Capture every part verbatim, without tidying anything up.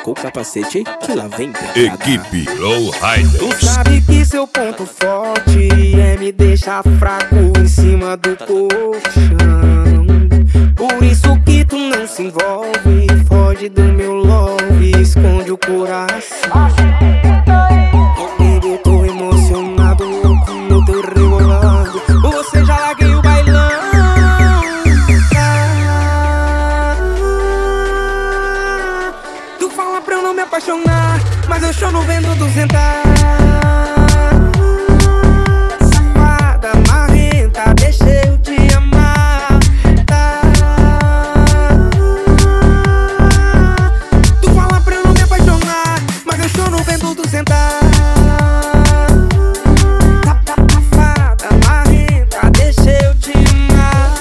colocou o capacete que lá vem pedrada. Equipe Low Riders. Tu sabe que seu ponto forte é me deixar fraco em cima do colchão. Por isso que tu não se envolve, foge do meu love, esconde o coração. Baby, tô emocionado com o teu rebolando. Você já larguei o bailão. Tu fala pra eu não me apaixonar, mas eu choro vendo tu sentar. Safada, marrenta, deixa eu te amar, tá? Tu fala pra eu não me apaixonar, mas eu choro vendo tu sentar. Safada, marrenta, deixa eu te amar.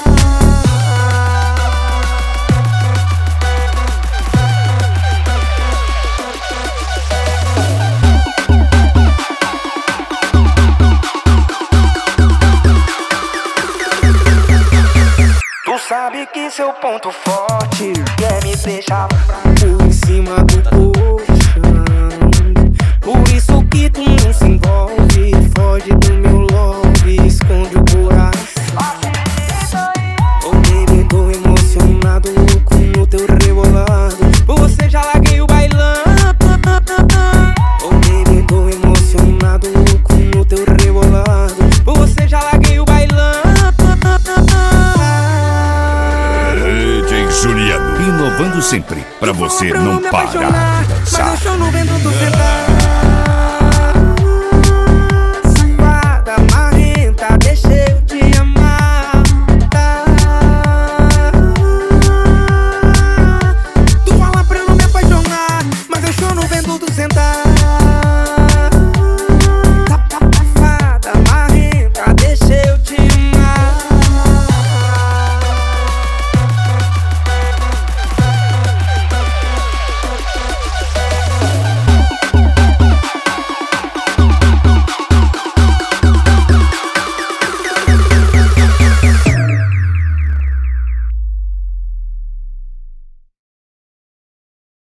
Tu sabe que seu ponto forte é me deixar fraco em cima do colchão. Por isso que tu não se envolve, foge do meu love, esconde o coração. Oh baby, tô emocionado com o teu rebolado. Por você já larguei o bailão. Oh baby, tô emocionado com o teu rebolado. Por você já larguei o bailão. Juliano, inovando sempre, pra você não parar de dançar. Mas eu choro vendo tu sentar.